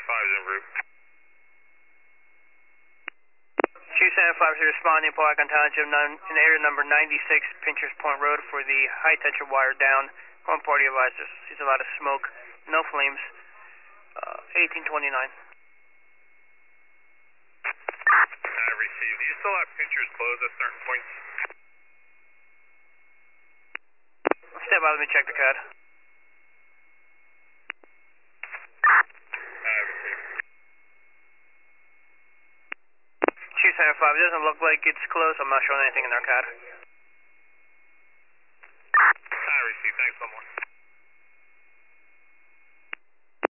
is en route. Chief Center 5 is responding, Polack on Township in area number 96, Pinchers Point Road for the high tension wire down. One party advisors. Sees a lot of smoke, no flames. 1829. I received. Do you still have Pinchers closed at certain points? Step out, let me check the CAD. I received. Chief Center 5, it doesn't look like it's closed. I'm not showing anything in our CAD. I received. Thanks so much.